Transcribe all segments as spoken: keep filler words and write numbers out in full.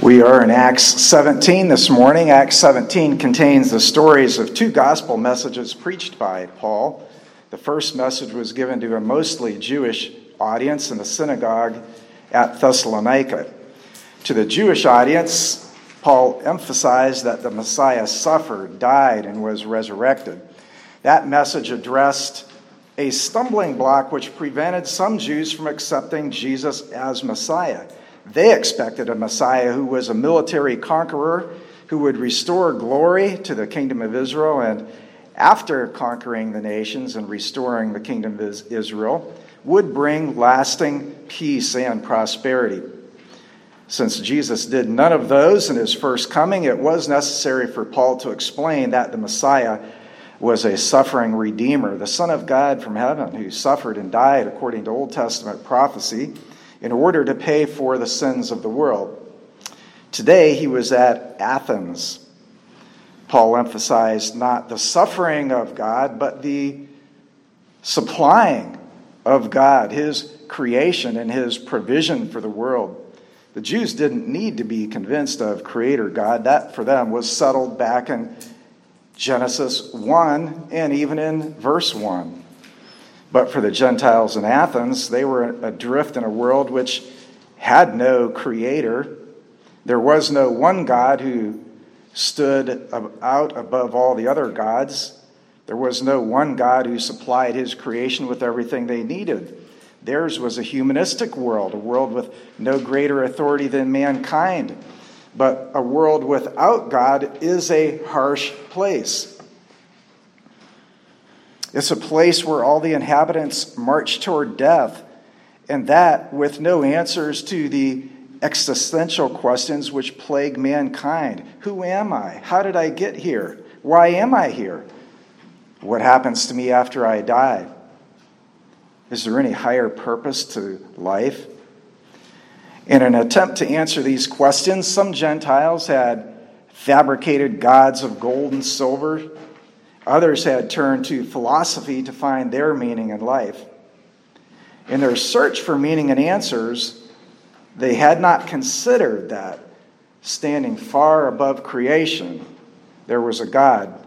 We are in Acts seventeen this morning. Acts seventeen contains the stories of two gospel messages preached by Paul. The first message was given to a mostly Jewish audience in the synagogue at Thessalonica. To the Jewish audience, Paul emphasized that the Messiah suffered, died, and was resurrected. That message addressed a stumbling block which prevented some Jews from accepting Jesus as Messiah. They expected a Messiah who was a military conqueror, who would restore glory to the kingdom of Israel, and after conquering the nations and restoring the kingdom of Israel, would bring lasting peace and prosperity. Since Jesus did none of those in his first coming, it was necessary for Paul to explain that the Messiah was a suffering Redeemer, the Son of God from heaven, who suffered and died according to Old Testament prophecy, in order to pay for the sins of the world. Today he was at Athens. Paul emphasized not the suffering of God, but the supplying of God, his creation and his provision for the world. The Jews didn't need to be convinced of Creator God. That for them was settled back in Genesis one and even in verse one. But for the Gentiles in Athens, they were adrift in a world which had no creator. There was no one God who stood out above all the other gods. There was no one God who supplied his creation with everything they needed. Theirs was a humanistic world, a world with no greater authority than mankind. But a world without God is a harsh place. It's a place where all the inhabitants march toward death, and that with no answers to the existential questions which plague mankind. Who am I? How did I get here? Why am I here? What happens to me after I die? Is there any higher purpose to life? In an attempt to answer these questions, some Gentiles had fabricated gods of gold and silver. Others had turned to philosophy to find their meaning in life. In their search for meaning and answers, they had not considered that standing far above creation, there was a God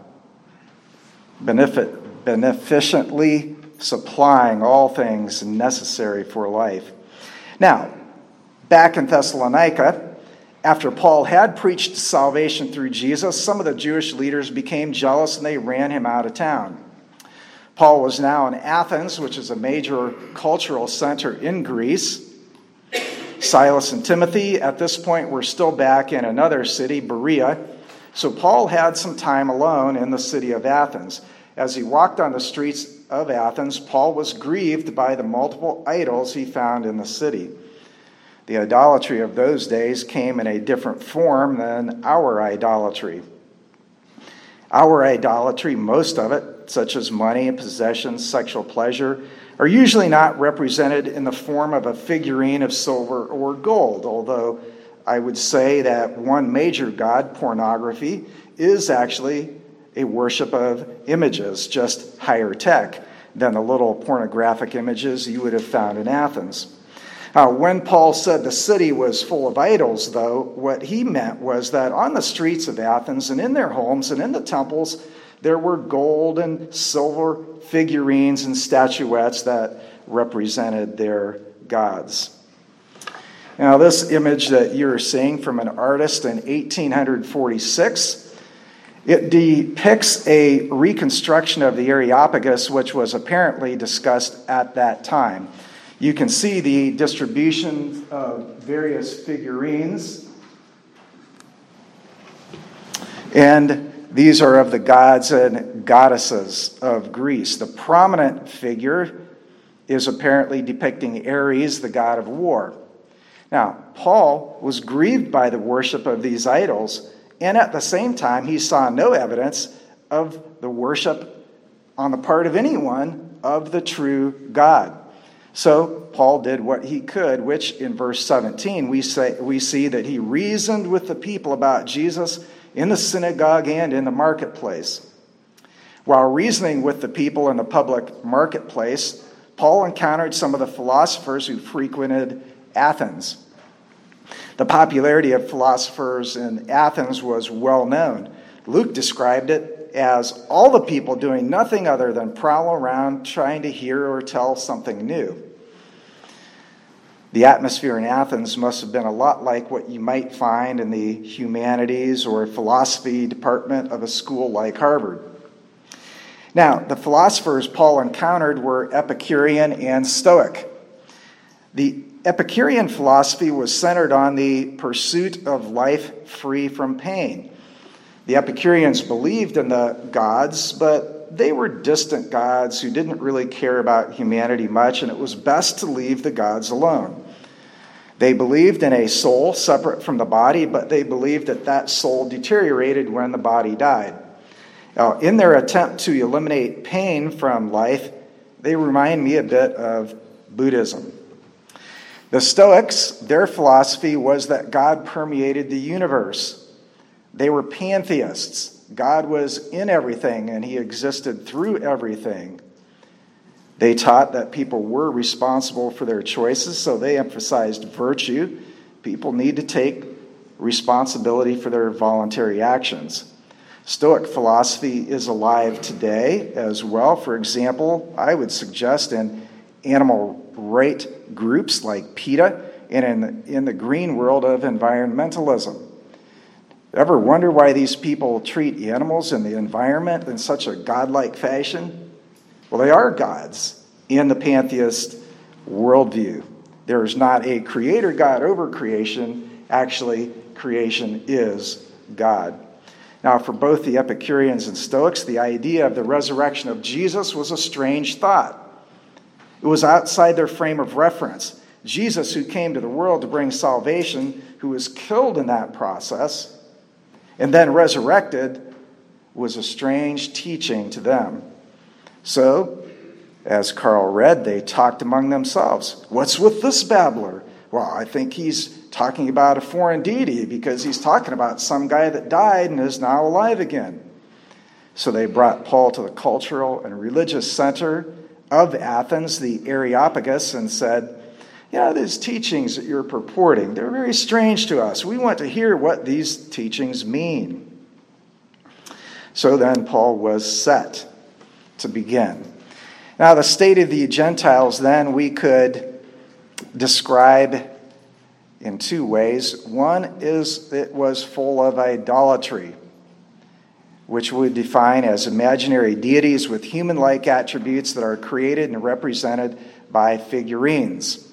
benefic- beneficently supplying all things necessary for life. Now, back in Thessalonica, after Paul had preached salvation through Jesus, some of the Jewish leaders became jealous and they ran him out of town. Paul was now in Athens, which is a major cultural center in Greece. Silas and Timothy at this point were still back in another city, Berea. So Paul had some time alone in the city of Athens. As he walked on the streets of Athens, Paul was grieved by the multiple idols he found in the city. The idolatry of those days came in a different form than our idolatry. Our idolatry, most of it, such as money and possessions, sexual pleasure, are usually not represented in the form of a figurine of silver or gold, although I would say that one major god, pornography, is actually a worship of images, just higher tech than the little pornographic images you would have found in Athens. Uh, when Paul said the city was full of idols, though, what he meant was that on the streets of Athens and in their homes and in the temples, there were gold and silver figurines and statuettes that represented their gods. Now, this image that you're seeing from an artist in eighteen forty-six, it depicts a reconstruction of the Areopagus, which was apparently discussed at that time. You can see the distribution of various figurines. And these are of the gods and goddesses of Greece. The prominent figure is apparently depicting Ares, the god of war. Now, Paul was grieved by the worship of these idols, and at the same time, he saw no evidence of the worship on the part of anyone of the true God. So Paul did what he could, which in verse seventeen we say we see that he reasoned with the people about Jesus in the synagogue and in the marketplace. While reasoning with the people in the public marketplace, Paul encountered some of the philosophers who frequented Athens. The popularity of philosophers in Athens was well known. Luke described it as all the people doing nothing other than prowl around trying to hear or tell something new. The atmosphere in Athens must have been a lot like what you might find in the humanities or philosophy department of a school like Harvard. Now, the philosophers Paul encountered were Epicurean and Stoic. The Epicurean philosophy was centered on the pursuit of life free from pain. The Epicureans believed in the gods, but they were distant gods who didn't really care about humanity much, and it was best to leave the gods alone. They believed in a soul separate from the body, but they believed that that soul deteriorated when the body died. Now, in their attempt to eliminate pain from life, they remind me a bit of Buddhism. The Stoics, their philosophy was that God permeated the universe. They were pantheists. God was in everything and he existed through everything. They taught that people were responsible for their choices, so they emphasized virtue. People need to take responsibility for their voluntary actions. Stoic philosophy is alive today as well. For example, I would suggest in animal rights groups like PETA and in the, in the green world of environmentalism. Ever wonder why these people treat animals and the environment in such a godlike fashion? Well, they are gods in the pantheist worldview. There is not a creator God over creation. Actually, creation is God. Now, for both the Epicureans and Stoics, the idea of the resurrection of Jesus was a strange thought. It was outside their frame of reference. Jesus, who came to the world to bring salvation, who was killed in that process, and then resurrected, was a strange teaching to them. So, as Carl read, they talked among themselves. What's with this babbler? Well, I think he's talking about a foreign deity because he's talking about some guy that died and is now alive again. So they brought Paul to the cultural and religious center of Athens, the Areopagus, and said, yeah, these teachings that you're purporting, they're very strange to us. We want to hear what these teachings mean. So then Paul was set to begin. Now, the state of the Gentiles then we could describe in two ways. One is it was full of idolatry, which we define as imaginary deities with human-like attributes that are created and represented by figurines.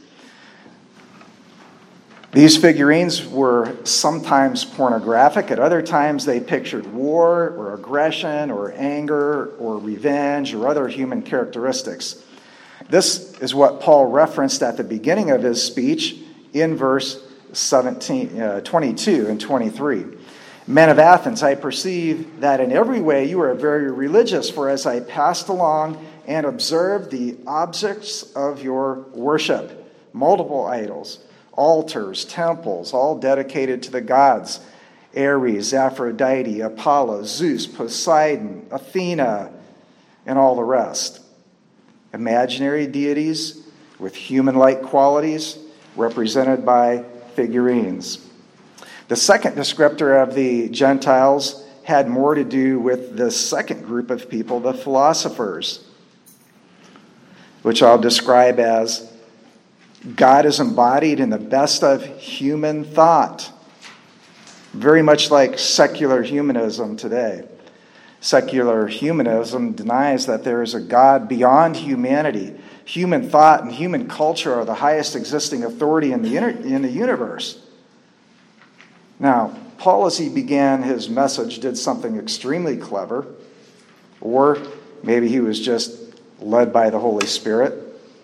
These figurines were sometimes pornographic. At other times, they pictured war or aggression or anger or revenge or other human characteristics. This is what Paul referenced at the beginning of his speech in verse seventeen, uh, twenty-two and twenty-three. Men of Athens, I perceive that in every way you are very religious, for as I passed along and observed the objects of your worship, multiple idols, altars, temples, all dedicated to the gods, Ares, Aphrodite, Apollo, Zeus, Poseidon, Athena, and all the rest. Imaginary deities with human-like qualities represented by figurines. The second descriptor of the Gentiles had more to do with the second group of people, the philosophers, which I'll describe as God is embodied in the best of human thought, very much like secular humanism today. Secular humanism denies that there is a God beyond humanity. Human thought and human culture are the highest existing authority in the inter- in the universe. Now, Paul, as he began his message, did something extremely clever, or maybe he was just led by the Holy Spirit.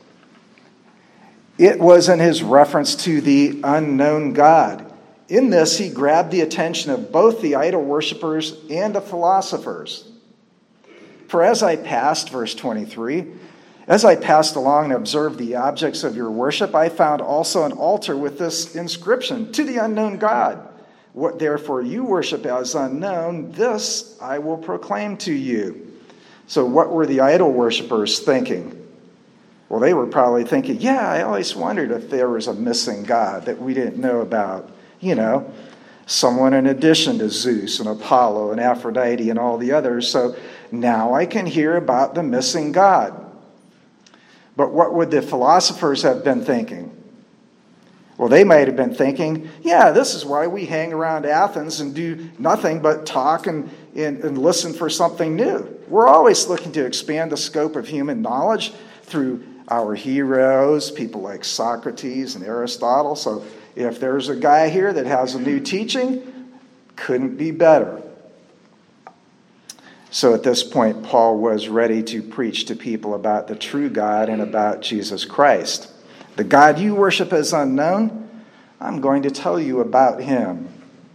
It was in his reference to the unknown God. In this, he grabbed the attention of both the idol worshippers and the philosophers. For as I passed, verse twenty-three, as I passed along and observed the objects of your worship, I found also an altar with this inscription, to the unknown God. What therefore you worship as unknown, this I will proclaim to you. So what were the idol worshippers thinking? Well, they were probably thinking, yeah, I always wondered if there was a missing God that we didn't know about. you know, someone in addition to Zeus and Apollo and Aphrodite and all the others. So now I can hear about the missing God. But what would the philosophers have been thinking? Well, they might have been thinking, yeah, this is why we hang around Athens and do nothing but talk and, and, and listen for something new. We're always looking to expand the scope of human knowledge through our heroes, people like Socrates and Aristotle. So if there's a guy here that has a new teaching, couldn't be better. So at this point, Paul was ready to preach to people about the true God and about Jesus Christ. The God you worship is unknown. I'm going to tell you about him.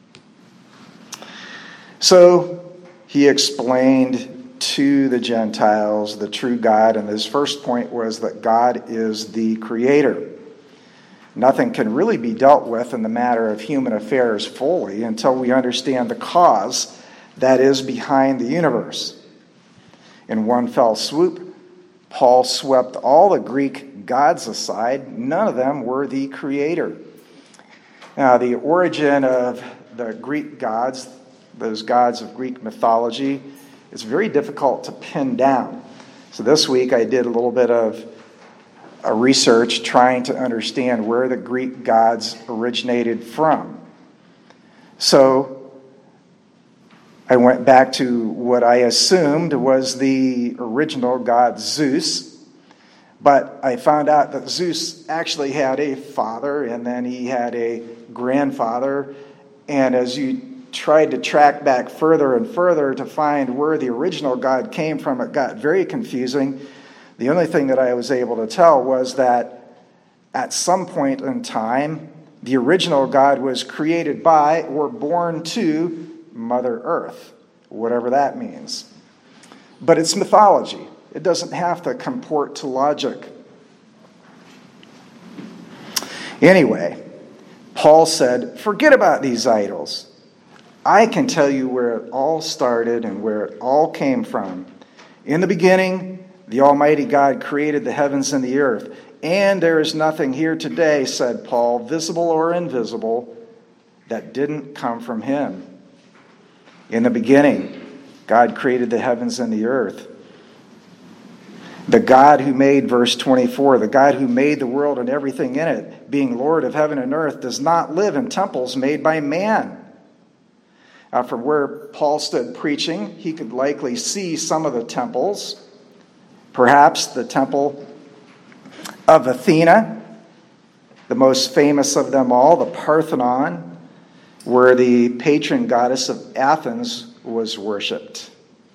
So he explained to the Gentiles the true God, and his first point was that God is the creator. Nothing can really be dealt with in the matter of human affairs fully until we understand the cause that is behind the universe. In one fell swoop, Paul swept all the Greek gods aside. None of them were the creator. Now, the origin of the Greek gods, those gods of Greek mythology, is very difficult to pin down. So this week I did a little bit of a research trying to understand where the Greek gods originated from. So I went back to what I assumed was the original god Zeus, but I found out that Zeus actually had a father, and then he had a grandfather, and as you tried to track back further and further to find where the original god came from, it got very confusing. The only thing that I was able to tell was that at some point in time, the original God was created by or born to Mother Earth, whatever that means. But it's mythology. It doesn't have to comport to logic. Anyway, Paul said, forget about these idols. I can tell you where it all started and where it all came from. In the beginning, the Almighty God created the heavens and the earth. And there is nothing here today, said Paul, visible or invisible, that didn't come from him. In the beginning, God created the heavens and the earth. The God who made, verse twenty-four, the God who made the world and everything in it, being Lord of heaven and earth, does not live in temples made by man. Now, from where Paul stood preaching, he could likely see some of the temples. Perhaps the temple of Athena, the most famous of them all, the Parthenon, where the patron goddess of Athens was worshipped.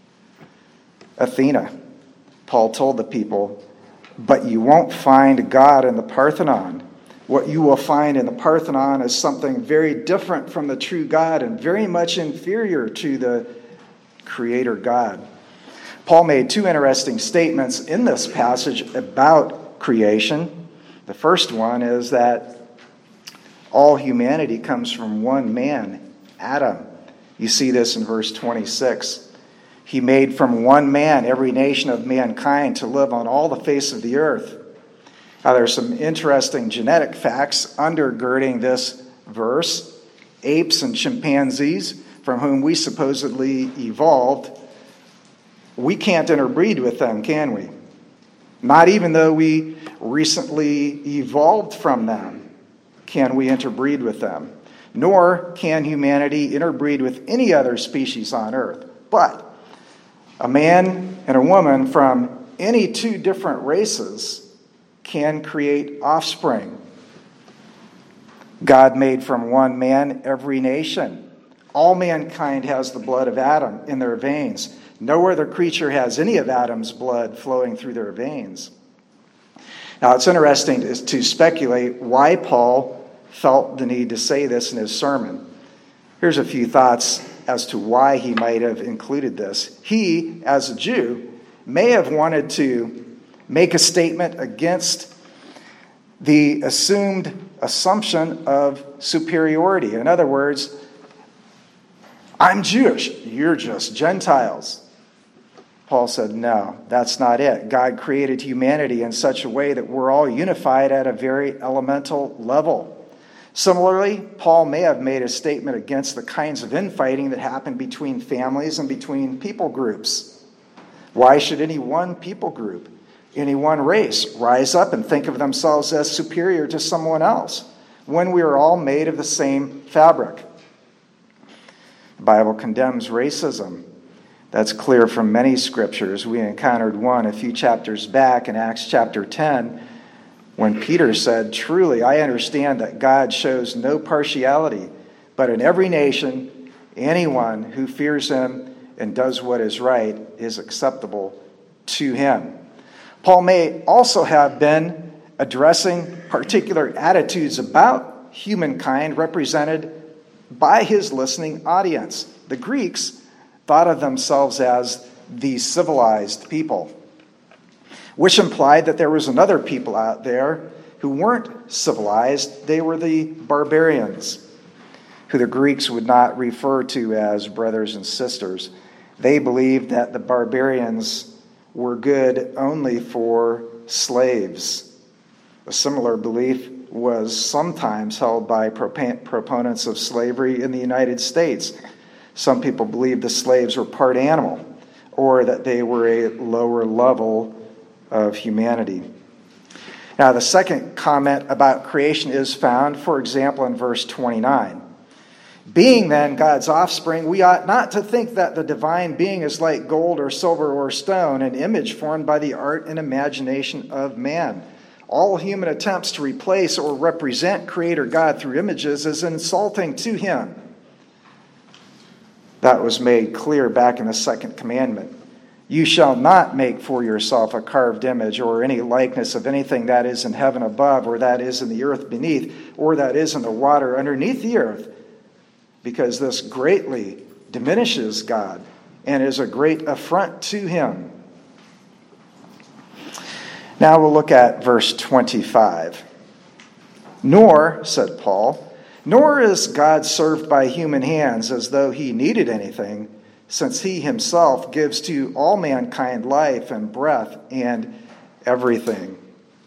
Athena, Paul told the people, but you won't find God in the Parthenon. What you will find in the Parthenon is something very different from the true God and very much inferior to the Creator God. Paul made two interesting statements in this passage about creation. The first one is that all humanity comes from one man, Adam. You see this in verse twenty-six. He made from one man every nation of mankind to live on all the face of the earth. Now, there's some interesting genetic facts undergirding this verse. Apes and chimpanzees, from whom we supposedly evolved, we can't interbreed with them, can we? Not even though we recently evolved from them, can we interbreed with them. Nor can humanity interbreed with any other species on earth. But a man and a woman from any two different races can create offspring. God made from one man every nation. All mankind has the blood of Adam in their veins. No other creature has any of Adam's blood flowing through their veins. Now, it's interesting to, to speculate why Paul felt the need to say this in his sermon. Here's a few thoughts as to why he might have included this. He, as a Jew, may have wanted to make a statement against the assumed assumption of superiority. In other words, I'm Jewish, you're just Gentiles. Paul said, no, that's not it. God created humanity in such a way that we're all unified at a very elemental level. Similarly, Paul may have made a statement against the kinds of infighting that happen between families and between people groups. Why should any one people group, any one race, rise up and think of themselves as superior to someone else when we are all made of the same fabric? The Bible condemns racism. That's clear from many scriptures. We encountered one a few chapters back in Acts chapter ten, when Peter said, "Truly, I understand that God shows no partiality, but in every nation, anyone who fears him and does what is right is acceptable to him." Paul may also have been addressing particular attitudes about humankind represented by his listening audience. The Greeks thought of themselves as the civilized people, which implied that there was another people out there who weren't civilized. They were the barbarians, who the Greeks would not refer to as brothers and sisters. They believed that the barbarians were good only for slaves. A similar belief was sometimes held by proponents of slavery in the United States. Some people believed the slaves were part animal, or that they were a lower level of humanity. Now, the second comment about creation is found, for example, in verse twenty-nine. Being then God's offspring, we ought not to think that the divine being is like gold or silver or stone, an image formed by the art and imagination of man. All human attempts to replace or represent Creator God through images is insulting to him. That was made clear back in the second commandment. You shall not make for yourself a carved image or any likeness of anything that is in heaven above, or that is in the earth beneath, or that is in the water underneath the earth, because this greatly diminishes God and is a great affront to him. Now we'll look at verse twenty-five. Nor, said Paul, nor is God served by human hands as though he needed anything, since he himself gives to all mankind life and breath and everything.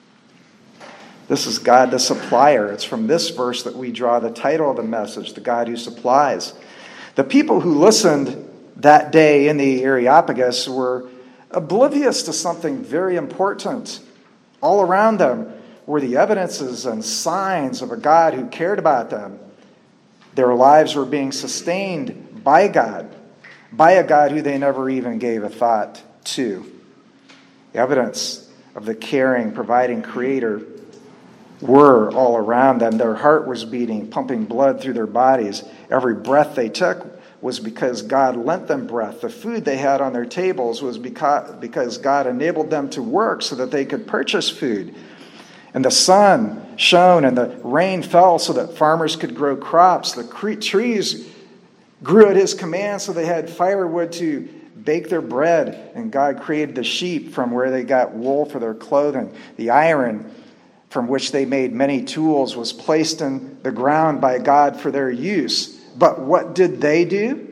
This is God the supplier. It's from this verse that we draw the title of the message, The God Who Supplies. The people who listened that day in the Areopagus were oblivious to something very important. All around them were the evidences and signs of a God who cared about them. Their lives were being sustained by God, by a God who they never even gave a thought to. Evidence of the caring, providing Creator were all around them. Their heart was beating, pumping blood through their bodies. Every breath they took was because God lent them breath. The food they had on their tables was because God enabled them to work so that they could purchase food. And the sun shone and the rain fell so that farmers could grow crops. The trees grew at his command so they had firewood to bake their bread. And God created the sheep from where they got wool for their clothing. The iron from which they made many tools was placed in the ground by God for their use. But what did they do?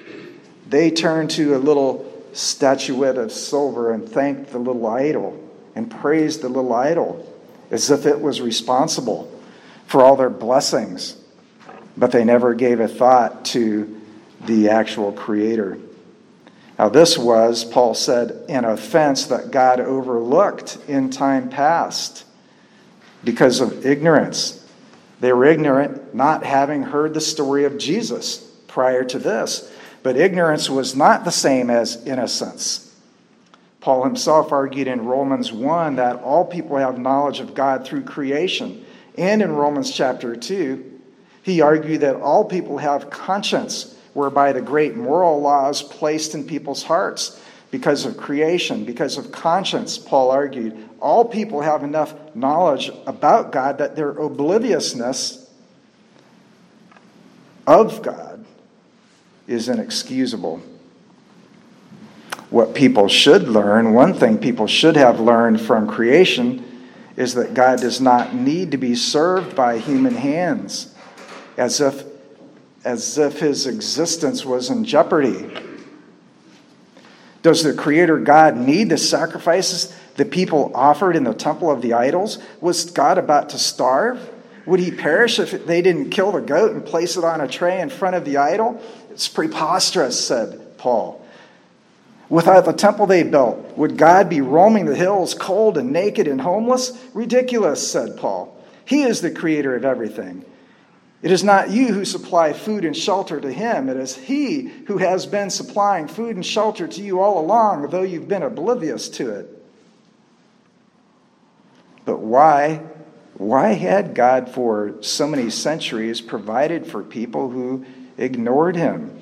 They turned to a little statuette of silver and thanked the little idol and praised the little idol as if it was responsible for all their blessings. But they never gave a thought to the actual Creator. Now this was, Paul said, an offense that God overlooked in time past because of ignorance. They were ignorant, not having heard the story of Jesus prior to this. But ignorance was not the same as innocence. Paul himself argued in Romans one that all people have knowledge of God through creation. And in Romans chapter two, he argued that all people have conscience, whereby the great moral laws placed in people's hearts because of creation, because of conscience, Paul argued. All people have enough knowledge about God that their obliviousness of God is inexcusable. What people should learn, one thing people should have learned from creation, is that God does not need to be served by human hands as if, as if his existence was in jeopardy. Does the Creator God need the sacrifices the people offered in the temple of the idols? Was God about to starve? Would he perish if they didn't kill the goat and place it on a tray in front of the idol? It's preposterous, said Paul. Without the temple they built, would God be roaming the hills cold and naked and homeless? Ridiculous, said Paul. He is the creator of everything. It is not you who supply food and shelter to him. It is he who has been supplying food and shelter to you all along, though you've been oblivious to it. But why, why had God for so many centuries provided for people who ignored him?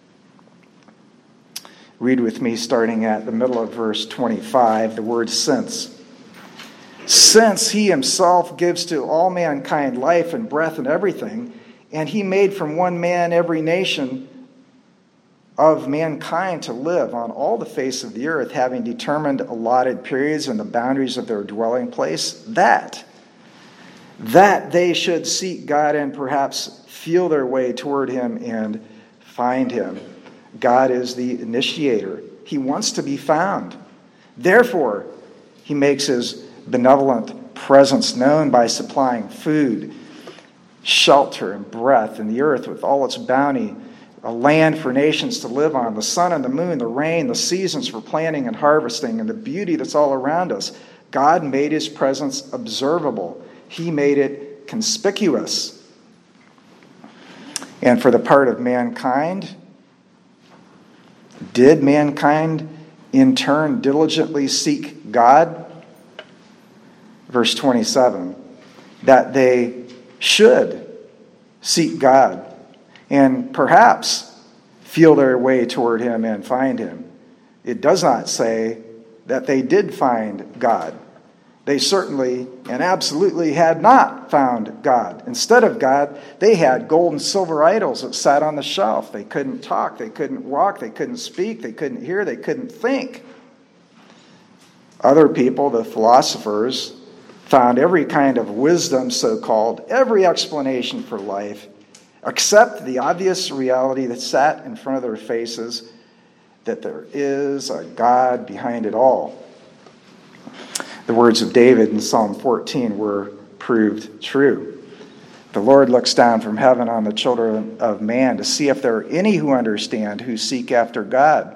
Read with me starting at the middle of verse twenty-five, the word since. Since he himself gives to all mankind life and breath and everything, and he made from one man every nation of mankind to live on all the face of the earth, having determined allotted periods and the boundaries of their dwelling place, that, that they should seek God and perhaps feel their way toward him and find him. God is the initiator. He wants to be found. Therefore, he makes his benevolent presence known by supplying food, shelter, and breath in the earth with all its bounty, a land for nations to live on, the sun and the moon, the rain, the seasons for planting and harvesting, and the beauty that's all around us. God made his presence observable. He made it conspicuous. And for the part of mankind, did mankind in turn diligently seek God? Verse twenty-seven, that they should seek God and perhaps feel their way toward him and find him. It does not say that they did find God. They certainly and absolutely had not found God. Instead of God, they had gold and silver idols that sat on the shelf. They couldn't talk, they couldn't walk, they couldn't speak, they couldn't hear, they couldn't think. Other people, the philosophers, found every kind of wisdom, so-called, every explanation for life, except the obvious reality that sat in front of their faces, that there is a God behind it all. The words of David in Psalm fourteen were proved true. The Lord looks down from heaven on the children of man to see if there are any who understand, who seek after God.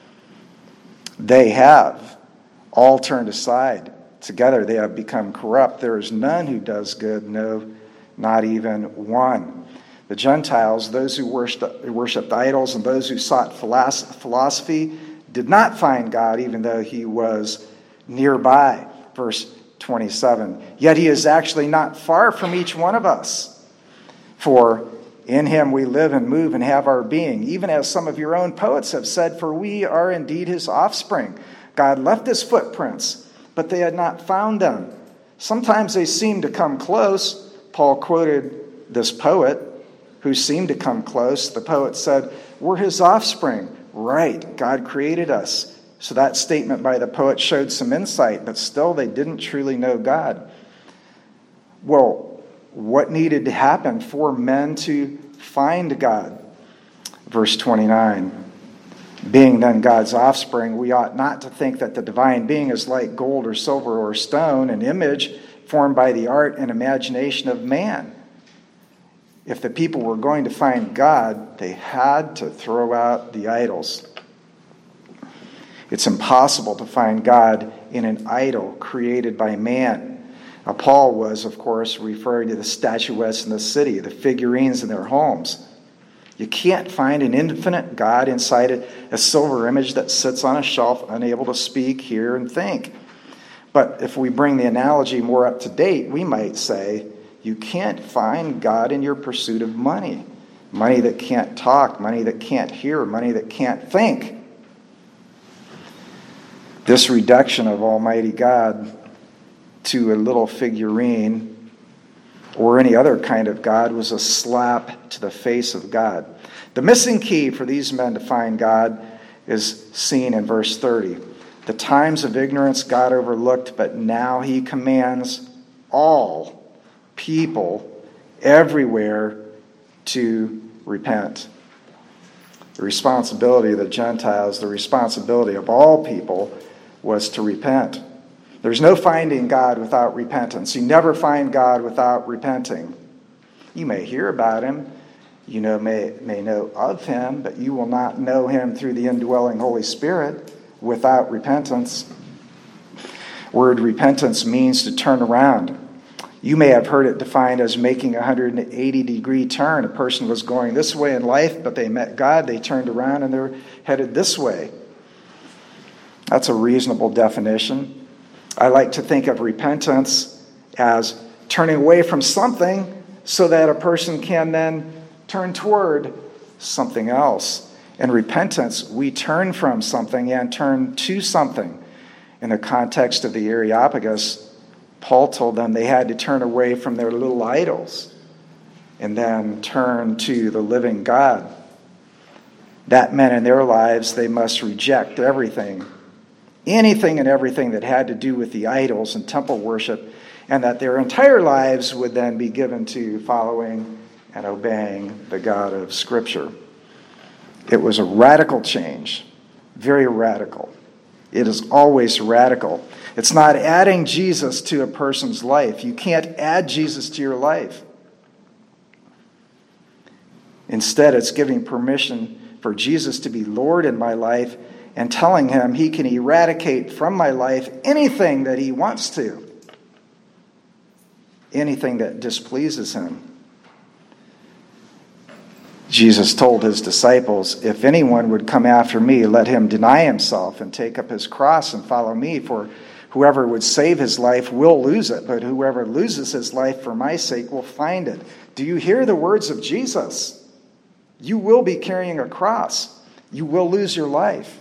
They have all turned aside. Together they have become corrupt. There is none who does good, no, not even one. The Gentiles, those who worshipped, worshipped idols and those who sought philosophy, did not find God, even though he was nearby. Verse twenty-seven, yet he is actually not far from each one of us. For in him we live and move and have our being, even as some of your own poets have said, for we are indeed his offspring. God left his footprints, but they had not found them. Sometimes they seemed to come close. Paul quoted this poet who seemed to come close. The poet said, we're his offspring. Right, God created us. So that statement by the poet showed some insight, but still they didn't truly know God. Well, what needed to happen for men to find God? Verse twenty-nine, being then God's offspring, we ought not to think that the divine being is like gold or silver or stone, an image formed by the art and imagination of man. If the people were going to find God, they had to throw out the idols. It's impossible to find God in an idol created by man. Now, Paul was, of course, referring to the statuettes in the city, the figurines in their homes. You can't find an infinite God inside a silver image that sits on a shelf, unable to speak, hear, and think. But if we bring the analogy more up to date, we might say, you can't find God in your pursuit of money. Money that can't talk, money that can't hear, money that can't think. This reduction of Almighty God to a little figurine or any other kind of God was a slap to the face of God. The missing key for these men to find God is seen in verse thirty. The times of ignorance God overlooked, but now he commands all people everywhere to repent. The responsibility of the Gentiles, the responsibility of all people, was to repent. There's no finding God without repentance. You never find God without repenting. You may hear about him, you know, may, may know of him, but you will not know him through the indwelling Holy Spirit without repentance. Word repentance means to turn around. You may have heard it defined as making a one hundred eighty degree turn. A person was going this way in life, but they met God, they turned around, and they're headed this way. That's a reasonable definition. I like to think of repentance as turning away from something so that a person can then turn toward something else. In repentance, we turn from something and turn to something. In the context of the Areopagus, Paul told them they had to turn away from their little idols and then turn to the living God. That meant in their lives they must reject everything, anything and everything that had to do with the idols and temple worship, and that their entire lives would then be given to following and obeying the God of Scripture. It was a radical change, very radical. It is always radical. It's not adding Jesus to a person's life. You can't add Jesus to your life. Instead, it's giving permission for Jesus to be Lord in my life and telling him he can eradicate from my life anything that he wants to, anything that displeases him. Jesus told his disciples, if anyone would come after me, let him deny himself and take up his cross and follow me. For whoever would save his life will lose it, but whoever loses his life for my sake will find it. Do you hear the words of Jesus? You will be carrying a cross. You will lose your life.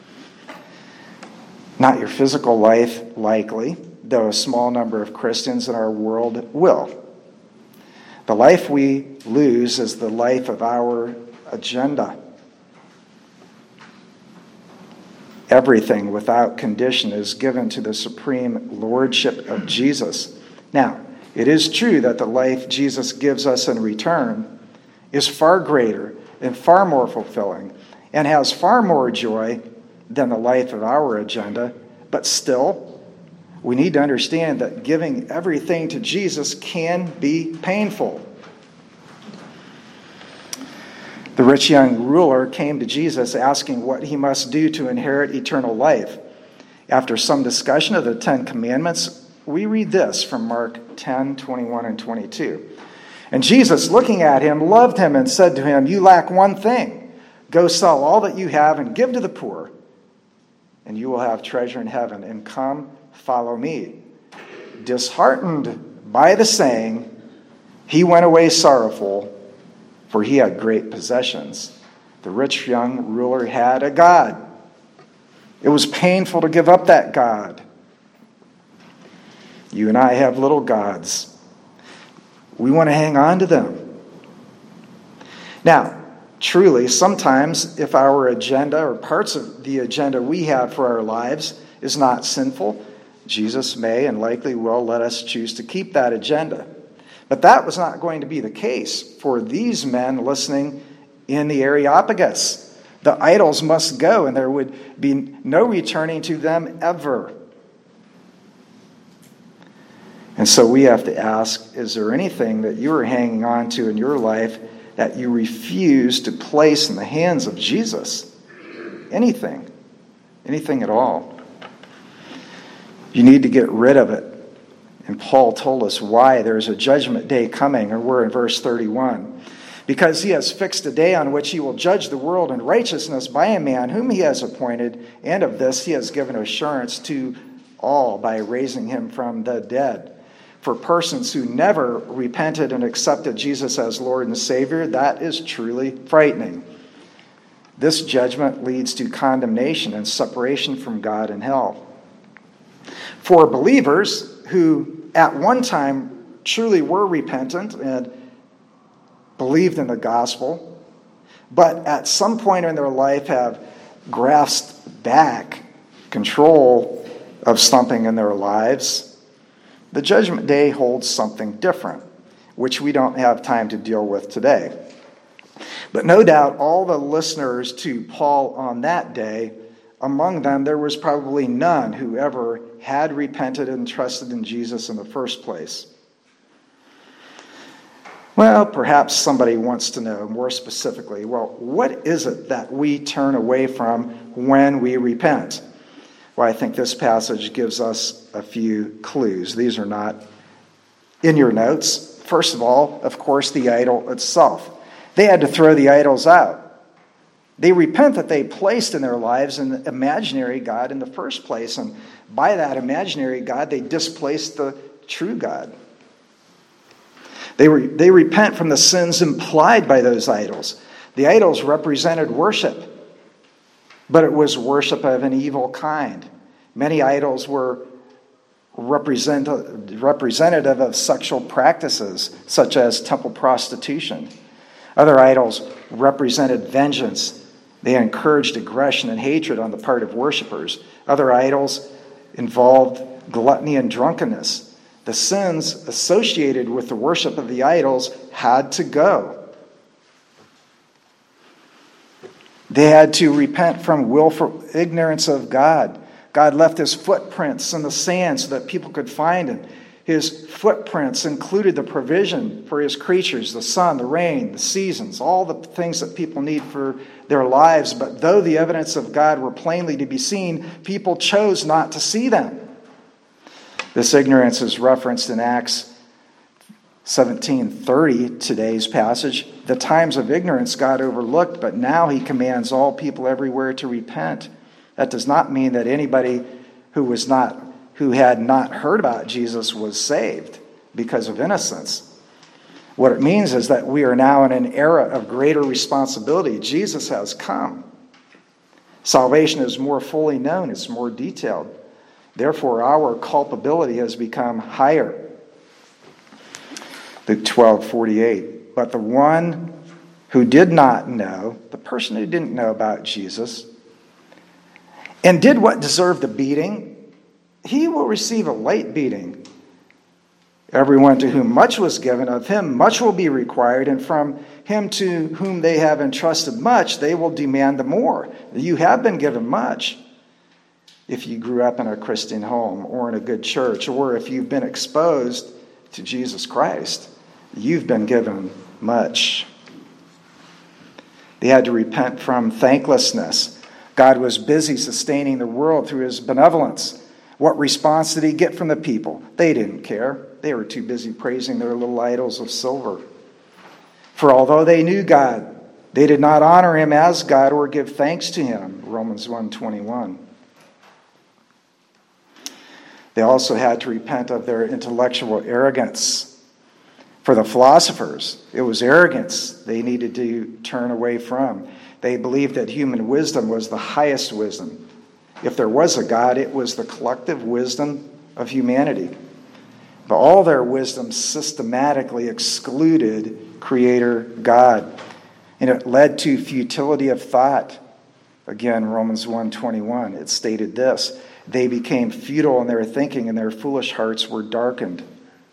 Not your physical life, likely, though a small number of Christians in our world will. The life we lose is the life of our agenda. Everything without condition is given to the supreme lordship of Jesus. Now, it is true that the life Jesus gives us in return is far greater and far more fulfilling and has far more joy than the life of our agenda, but still, we need to understand that giving everything to Jesus can be painful. The rich young ruler came to Jesus asking what he must do to inherit eternal life. After some discussion of the Ten Commandments, we read this from Mark ten, twenty-one and twenty-two. And Jesus, looking at him, loved him and said to him, you lack one thing. Go sell all that you have and give to the poor, and you will have treasure in heaven. And come, follow me. Disheartened by the saying, he went away sorrowful, for he had great possessions. The rich young ruler had a God. It was painful to give up that God. You and I have little gods. We want to hang on to them. Now, truly, sometimes if our agenda or parts of the agenda we have for our lives is not sinful, Jesus may and likely will let us choose to keep that agenda. But that was not going to be the case for these men listening in the Areopagus. The idols must go, and there would be no returning to them ever. And so we have to ask, is there anything that you are hanging on to in your life that you refuse to place in the hands of Jesus? Anything. Anything at all. You need to get rid of it. And Paul told us why. There's a judgment day coming, or we're in verse thirty-one. Because he has fixed a day on which he will judge the world in righteousness by a man whom he has appointed, and of this he has given assurance to all by raising him from the dead. For persons who never repented and accepted Jesus as Lord and Savior, that is truly frightening. This judgment leads to condemnation and separation from God in hell. For believers who at one time truly were repentant and believed in the gospel, but at some point in their life have grasped back control of something in their lives, the judgment day holds something different, which we don't have time to deal with today. But no doubt all the listeners to Paul on that day, among them there was probably none who ever had repented and trusted in Jesus in the first place. Well, perhaps somebody wants to know more specifically, well, what is it that we turn away from when we repent? Well, I think this passage gives us a few clues. These are not in your notes. First of all, of course, the idol itself. They had to throw the idols out. They repent that they placed in their lives an imaginary God in the first place, and by that imaginary God, they displaced the true God. They, re- they repent from the sins implied by those idols. The idols represented worship, but it was worship of an evil kind. Many idols were represent- representative of sexual practices, such as temple prostitution. Other idols represented vengeance. They encouraged aggression and hatred on the part of worshipers. Other idols involved gluttony and drunkenness. The sins associated with the worship of the idols had to go. They had to repent from willful ignorance of God. God left his footprints in the sand so that people could find him. His footprints included the provision for his creatures, the sun, the rain, the seasons, all the things that people need for their lives. But though the evidence of God were plainly to be seen, people chose not to see them. This ignorance is referenced in Acts seventeen thirty, today's passage. The times of ignorance God overlooked, but now he commands all people everywhere to repent. That does not mean that anybody who was not, who had not heard about Jesus was saved because of innocence. What it means is that we are now in an era of greater responsibility. Jesus has come. Salvation is more fully known. It's more detailed. Therefore, our culpability has become higher. Luke twelve forty-eight. But the one who did not know, the person who didn't know about Jesus, and did what deserved a beating, he will receive a light beating. Everyone to whom much was given, of him much will be required, and from him to whom they have entrusted much, they will demand the more. You have been given much. If you grew up in a Christian home or in a good church, or if you've been exposed to Jesus Christ, you've been given much. They had to repent from thanklessness. God was busy sustaining the world through his benevolence. What response did he get from the people? They didn't care. They were too busy praising their little idols of silver. For although they knew God, they did not honor him as God or give thanks to him. Romans one twenty-one. They also had to repent of their intellectual arrogance. For the philosophers, it was arrogance they needed to turn away from. They believed that human wisdom was the highest wisdom. If there was a God, it was the collective wisdom of humanity. But all their wisdom systematically excluded Creator God. And it led to futility of thought. Again, Romans one twenty-one, it stated this: they became futile in their thinking, and their foolish hearts were darkened.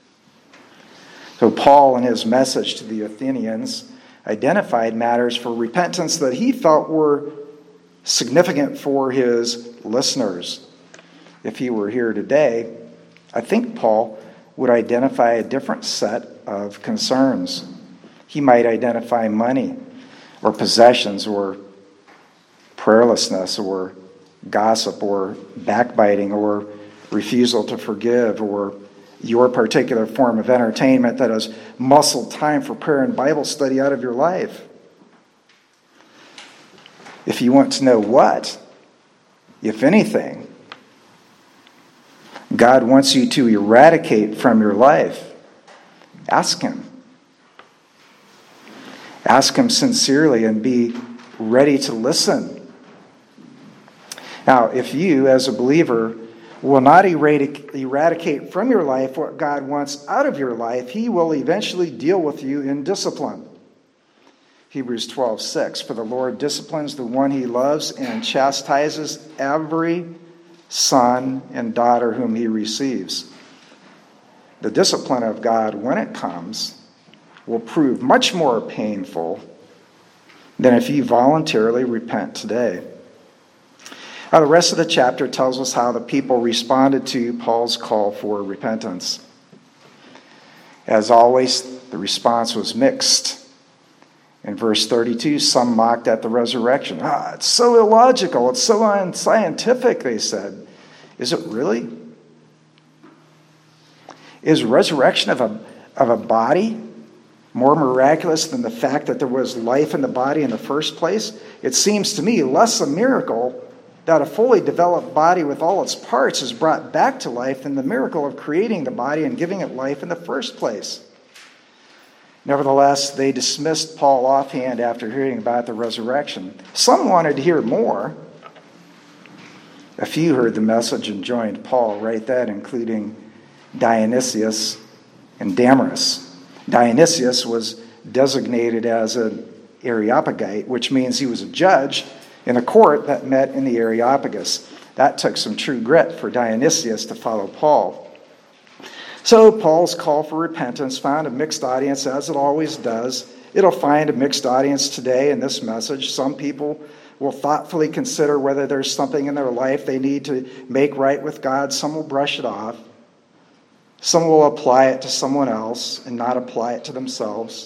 So Paul, in his message to the Athenians, identified matters for repentance that he felt were significant for his listeners. If he were here today, I think Paul would identify a different set of concerns. He might identify money or possessions or prayerlessness or gossip or backbiting or refusal to forgive or your particular form of entertainment that has muscled time for prayer and Bible study out of your life. If you want to know what, if anything, God wants you to eradicate from your life, ask him. Ask him sincerely and be ready to listen. Now, if you, as a believer, will not eradic- eradicate from your life what God wants out of your life, he will eventually deal with you in discipline. Hebrews twelve six, for the Lord disciplines the one he loves and chastises every son and daughter whom he receives. The discipline of God, when it comes, will prove much more painful than if you voluntarily repent today. Now, the rest of the chapter tells us how the people responded to Paul's call for repentance. As always, the response was mixed. In verse thirty-two, some mocked at the resurrection. Ah, it's so illogical. It's so unscientific, they said. Is it really? Is resurrection of a, of a body more miraculous than the fact that there was life in the body in the first place? It seems to me less a miracle that a fully developed body with all its parts is brought back to life than the miracle of creating the body and giving it life in the first place. Nevertheless, they dismissed Paul offhand after hearing about the resurrection. Some wanted to hear more. A few heard the message and joined Paul right then, including Dionysius and Damaris. Dionysius was designated as an Areopagite, which means he was a judge in a court that met in the Areopagus. That took some true grit for Dionysius to follow Paul. So Paul's call for repentance found a mixed audience, as it always does. It'll find a mixed audience today in this message. Some people will thoughtfully consider whether there's something in their life they need to make right with God. Some will brush it off. Some will apply it to someone else and not apply it to themselves.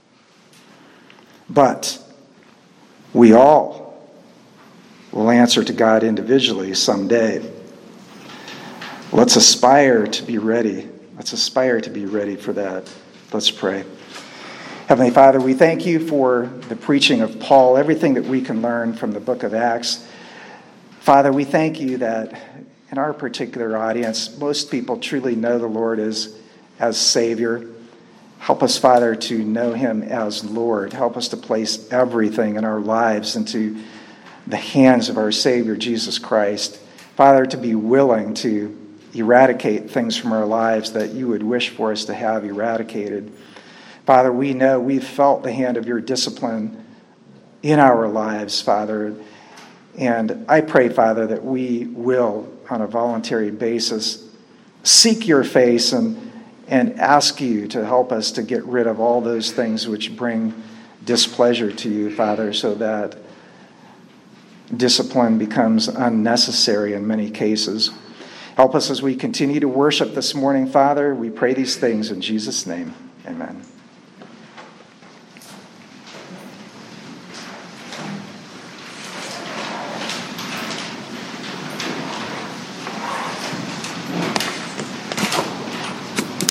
But we all will answer to God individually someday. Let's aspire to be ready. Let's aspire to be ready for that. Let's pray. Heavenly Father, we thank you for the preaching of Paul, everything that we can learn from the book of Acts. Father, we thank you that in our particular audience, most people truly know the Lord as, as Savior. Help us, Father, to know him as Lord. Help us to place everything in our lives into the hands of our Savior, Jesus Christ. Father, to be willing to eradicate things from our lives that you would wish for us to have eradicated. Father, we know we've felt the hand of your discipline in our lives, Father. And I pray, Father, that we will, on a voluntary basis, seek your face and, and ask you to help us to get rid of all those things which bring displeasure to you, Father, so that discipline becomes unnecessary in many cases. Help us as we continue to worship this morning, Father. We pray these things in Jesus' name. Amen.